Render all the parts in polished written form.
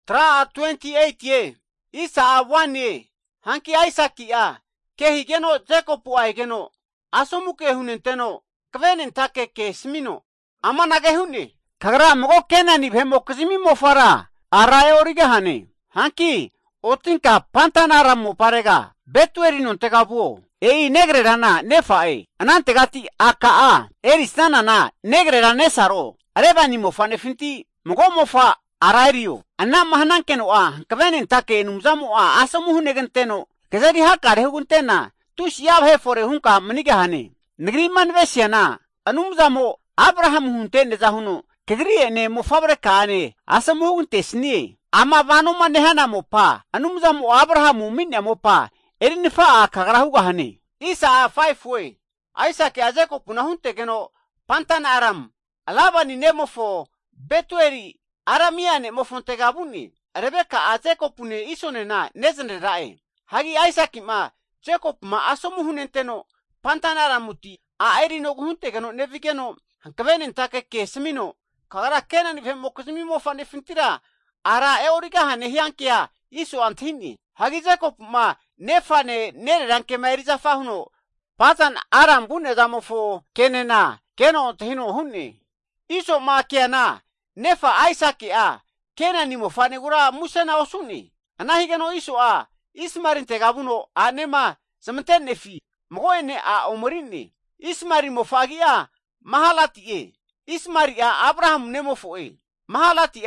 Tra 28 ye. Isa a 1 ye. Hanki Isaac ya. Kehigeno Jacob aigeno. Asomuke hunenteno. Kvenen take ke smino. Amanage hunne. Kagra mogo kenani bhemo kizimi mofara. Arae origahane. Hanki. Otinka pantanara mo parega. Betueri non tegabuo. Ei negre rana nefae. Anante gati aka. Erisana na negre rane saro. Arebani mofa nefinti. Mogo mofa arairio. Anna mahanan keno Kvenen take numzamu asamu hunegenteno. Kezari hakare huguntena. Tushiyab he fore hunka manigahane. Nagriman vesiana. Anumzamo Abraham huntene zahuno. Kegri ne mofabre kane. Asamu huguntesni. Ama vano manehana mopa. Anumzamo Abraham minne mopa. Erinifa kagrahugahane. Isa 5 way. Isaac azeko punahunte geno. Pantan aram. Alaba ni nemofo. Betueri. Aramia ne mofonte gabuni. Rebecca azeko pune isone na nezende rae. Hagi Isaac ma. Jacob ma asomu hunenteno. Pantan aramuti. Erino hunte geno nevigeno. Hankavenen take kesemino. Kagara kenan vemo kusmimo fane fintira. Ara eorigahane hiankia. Iso antini. Hagi Jacob ma. Nefane nere ranke mairiza fahuno. Patan aram bune zamofo kenena. Keno tehino hunni. Iso ma kiana. Nefa Isaac Kena ni mofane gura musena osuni. Anahigeno iso Ismarin tegabuno nema sementen nefi. Mogoene omorini. Ismari mofagi mahalati Ismari Abraham nemofo Mahalati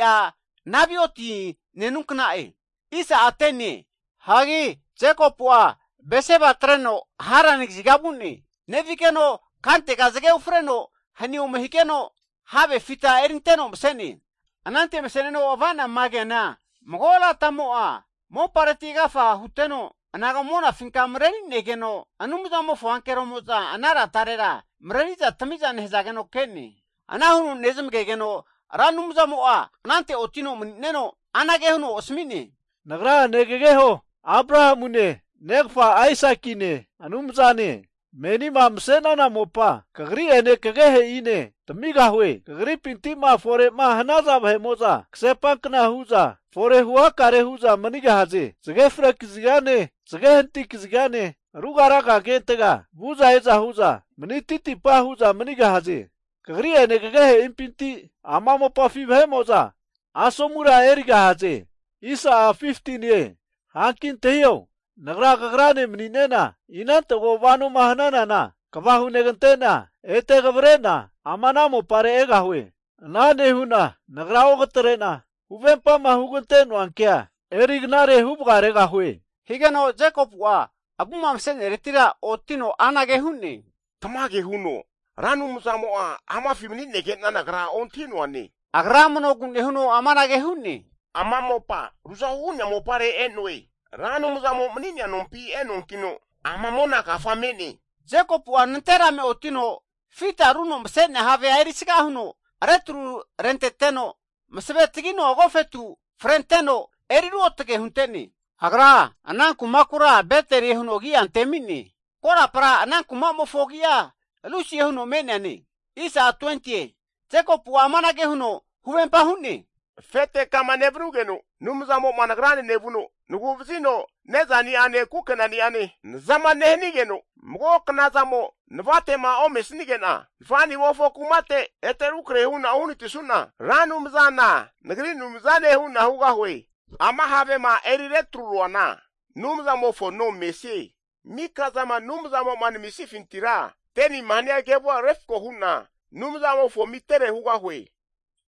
nabioti nenunkna Isa atene. Hagi Jacob beseba treno haranik zigabuni. Nevikeno kante gazege ufreno. Hani umehikeno habe fita erinteno mseni. Anante mseneno ovana magena. Mogola tamoa. Mo paratiga fa huteno. Anagamona finka mreni negeno. Anumuza mo fuankero moza anara tarera. Mreniza tamiza nehzageno keni. Anahunu nezmgegeno. Ranumuza moa. Anante otino neno. Anagehuno osmini. Nagra negegeho. Abrahamune. Negfa Isaacine. Anumzane. Meni ma msena na mopa. Kagri ene kagehe ine. Tamiga hue. Kagri pinti ma fore ma hanaza bhe moza. Ksepank na huza. Fore hua kare huza maniga haze. Zagefra kizigane. Zagehenti kizigane. Rugara ka gentega. Buza eza huza. Mani titi pa huza maniga haze. Kagri ene kagehe impinti. Ama mopa fi bhe moza. Asomura eriga haze. Isa 15 ye. Hankin tehiyo. Nagra kagrane mninena. Inanta wano mahanana na. Kabahu negantena. Ete gabrena. Amanamo pare ega hue. Nane huna. Nagra ogatarena. Huvempa mahuganteno ankia. Erignare hubgare ga hue. Higano Jacob abuma msene retira otino anage hunni. Tamage huno. Ranu musamo ama fimini getna nagra ontino ani. Agramono gunde huno amanage hunni. Amamopa. Rusa hunya mopare enwe. Ranu musamo mnini anompi enonkino. Amamona kafameni. Jacob nantera me otino. Fita runo msene have airisiga huno. Retru renteteno. Msebetigino gofetu. Frenteno. Eriru otake hunteni. Agra ananku makura beteri huno gi antemini. Kora pra ananku mamofogia. Lucy huno menani. Isa 20. Jacob amanage huno. Huwempa hunni. Fete kama nebrugeno. Numzamo managrane nevuno. Nuguvzino. Nezani ane kukenani ane. Nzama nehnigeno. Mgok nazamo. Nvatema omesnigena. Nfani wofo kumate. Eterukre huna unitisuna. Ranu mzana. Nagri mzane huna hugahwe. Ama have ma eriretruana. Numzamo fo no mesi. Mikazama numzamo man misifintira. Teni mania gebo refko huna. Numzamo fo mitere hugahwe.